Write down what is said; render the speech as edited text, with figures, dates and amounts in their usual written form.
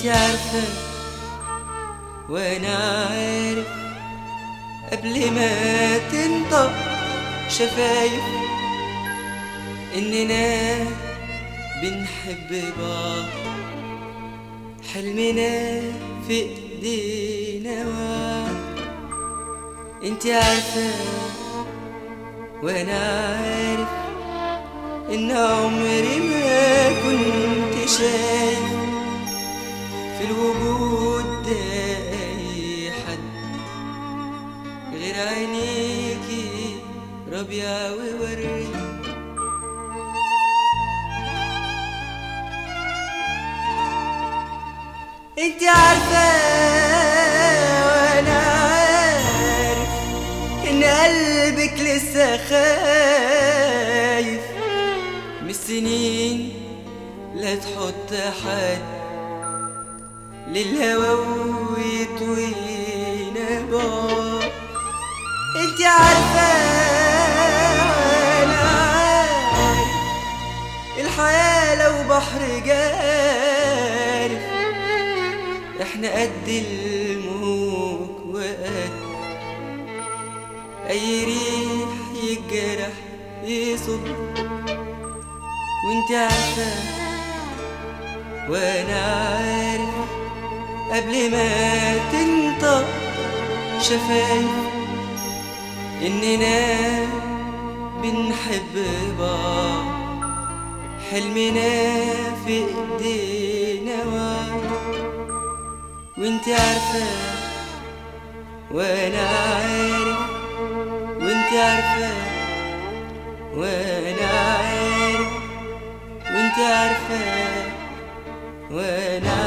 انت عارفة وانا عارف قبل ما تنطق شفايف اننا بنحب بعض، حلمنا في ايدينا وعد. انت عارفة وانا عارف ان عمري ما كنت شايف في الوجود ده اي حد غير عينيكي ربيع وورد. انت عارفة وانا عارف ان قلبك لسه خايف من السنين لا تحط حد للهوى ويطوينا بعض. انت عارفة وانا عارف الحياة لو بحر جارف احنا قد الموج وقد اي ريح يجرح يصب. وانت عارفة وانا عارف قبل ما تنطق شفايف اننا بنحب بعض، حلمنا في ايدينا وعد. وانت عارفة وانا عارف، وانت عارفة وانا عارف، وانت عارفة وانا